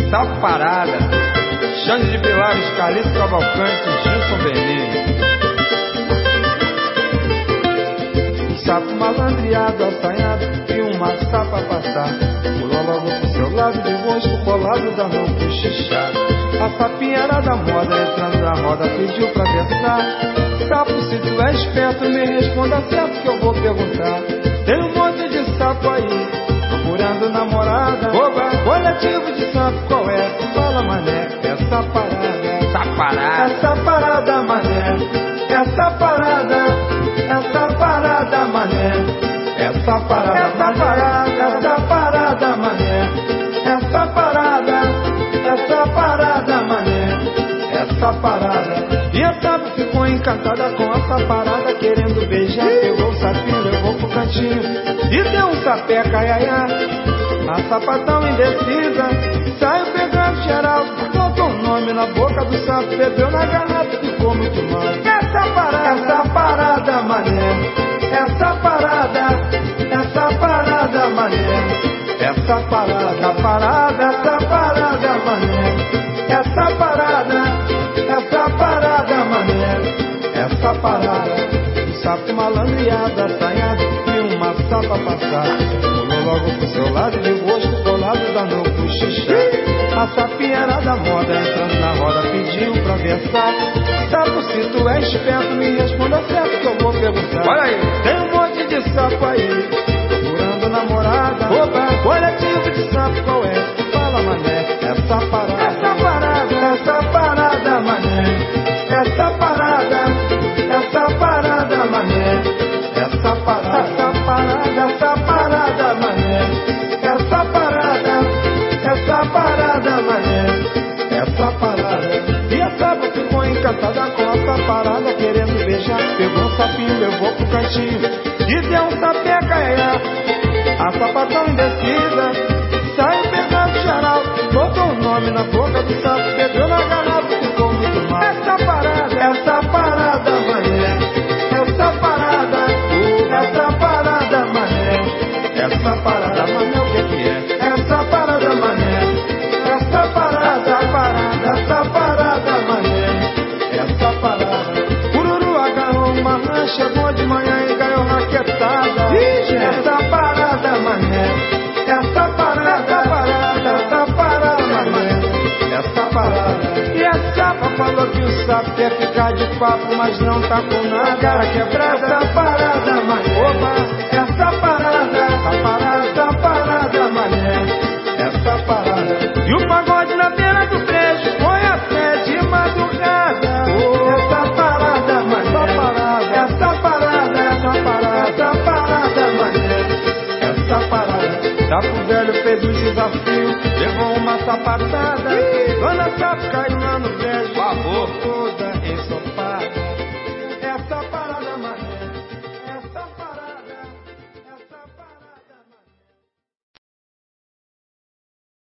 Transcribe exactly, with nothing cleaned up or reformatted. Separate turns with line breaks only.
Sapo Parada, Xande de Pilares, Calixto Cavalcante, Gilson Bernini. Um sapo malandreado, assanhado, e uma sapa a passar. Pulou logo pro seu lado de rosto, colado da mão pro xixá. A sapinha era da moda, entrando na roda, pediu pra versar. Sapo, se tu é esperto, me responda certo que eu vou perguntar. Tem um monte de sapo aí, procurando namorada. Oba, coletivo de sapo, qual é? Fala, mané, essa parada.
Essa parada,
essa parada, mané. Essa parada, essa parada, mané. Essa parada, essa parada, essa parada, mané. Essa parada, essa parada, mané. Essa parada. E a sapo ficou encantada com essa parada, querendo beijar. Pegou o sapinho, levou pro cantinho e deu um sapeca, iaiá. A sapatão indecisa saiu pegando geral, botou um nome na boca do sapo, bebeu na garrafa e ficou muito mal. Essa parada, essa parada, mané. Essa parada, essa parada, mané. Essa parada, essa parada, essa parada, mané. Essa parada, essa parada, mané. Essa parada. O sapo malandreado, assanhado, e uma sapa passar. Pulou logo pro seu lado de rosto, colado da novo pro xixá. A sapinha era da moda, entrando na roda, pediu pra versar. Sapo, se tu é esperto, me responda certo que eu vou perguntar.
Olha aí,
tem um monte de sapo aí, procurando namorada. Oba, coletivo de sapo, qual é? Fala, mané, essa parada. Essa parada, essa parada, mané. Essa parada, essa parada, mané. Essa parada, essa parada, essa parada, mané. Essa parada, essa parada, mané. Essa parada. E a sapo ficou encantada com essa parada, querendo beijar. Pegou um sapinho, levou pro cantinho e deu um sapeca, iaiá. A sapatão indecisa saiu pegando geral, botou o nome na boca do sapo, bebeu na garrafa e ficou muito mal. Essa parada, essa parada, mané. Essa parada, essa parada, mané. Essa parada, mané, o que que é? Essa parada, mané. Essa parada, essa parada, essa parada, mané. Essa parada. Cururu agarrou uma rã, chegou de manhã e ganhou raquetada. Ixi, essa parada, mané. Essa parada, essa parada, essa parada, mané. Essa parada. E a sapa falou que o sapo quer ficar de papo, mas não tá com nada. Cara quebrada, essa parada, mané. Oba, essa parada, essa parada, essa parada, mané. Essa parada. E o pagode na beira do brejo foi até de madrugada. Oh, essa parada, mané. Essa parada, essa parada, essa parada, essa parada, mané. Essa parada. Sapo velho fez um desafio, levou uma sapatada. Dona Sapo caiu lá no brejo,
por favor,
toda ensopada.